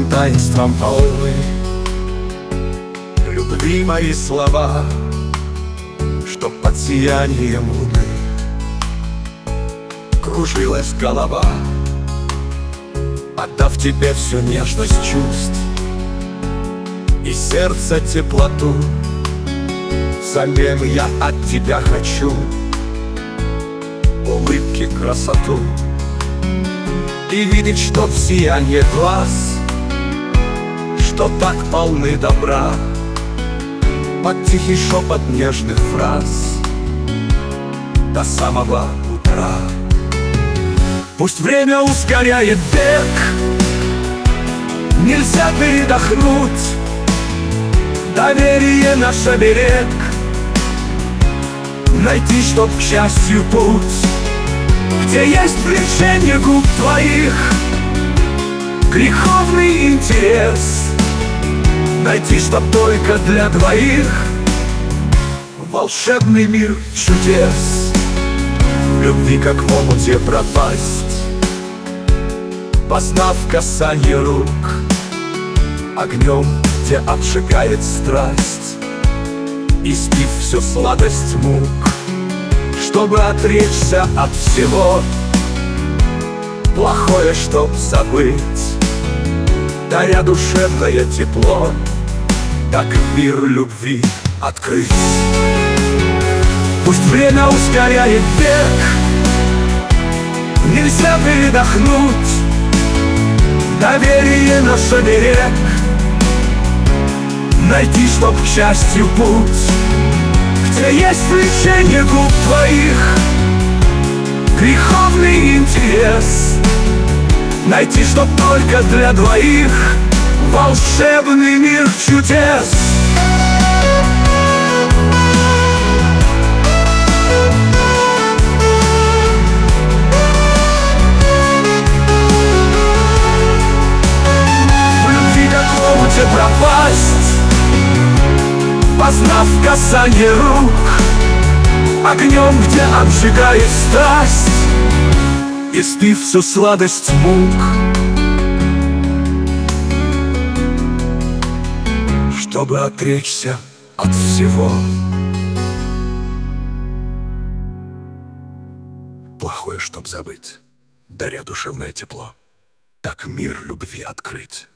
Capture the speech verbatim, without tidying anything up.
таинством полны. Любви мои слова, что под сиянием луны кружилась голова, отдав тебе всю нежность чувств и сердце теплоту. Взамен я от тебя хочу улыбки, красоту, и видеть, что в сиянии глаз, что так полны добра, под тихий шепот нежных фраз до самого утра. Пусть время ускоряет бег, нельзя передохнуть, доверие наш оберег, найти, чтоб к счастью путь, где есть влечение губ твоих, греховный интерес, найти, чтоб только для двоих волшебный мир чудес. В любви, как в омуте, пропасть, познав касание рук, огнем, где обжигает страсть, испив всю сладость мук, чтобы отречься от всего, плохое, чтоб забыть, даря душевное тепло, так мир любви открыть. Пусть время ускоряет бег, нельзя передохнуть, доверие наш оберег, найти, чтоб к счастью путь, где есть влечение губ твоих, греховный интерес, найти, чтоб только для двоих волшебный мир чудес. В любви, как в омуте, пропасть, познав касание рук, огнем, где обжигает страсть, испив всю сладость мук, чтобы отречься от всего, плохое, чтоб забыть, даря душевное тепло, так мир любви открыть.